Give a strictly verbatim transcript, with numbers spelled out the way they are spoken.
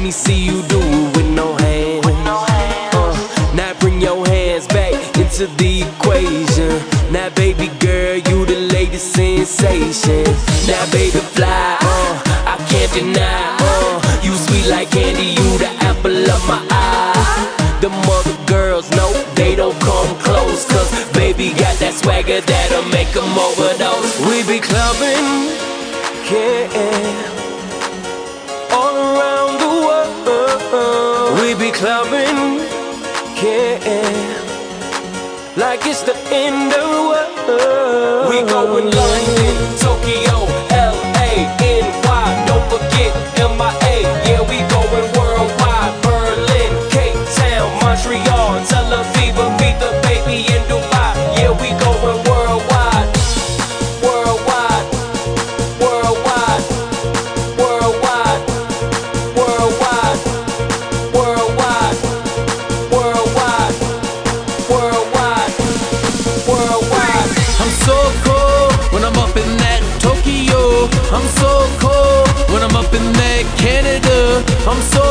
me see you do it with no hands. Uh, now bring your hands back into the equation. Now baby girl, you the latest sensation. Now baby fly, uh, I can't deny, uh, you sweet like candy, you the apple of my eye. The mother girls know they don't come close, cause baby got that swagger that'll make them overdose. We be clubbing, yeah, all around the world. We be clubbing, yeah, like it's the end of the world. We going London, Tokyo, L A, N Y, don't forget M I A. Yeah, we going worldwide, Berlin, Cape Town, Montreal, Tel Aviv, Ibiza, baby, in Dubai. Yeah, we going worldwide, worldwide, worldwide, worldwide, worldwide, worldwide, worldwide, worldwide, worldwide. I'm so cold when I'm up in that Tokyo. I'm so cold when I'm up in that Canada. I'm so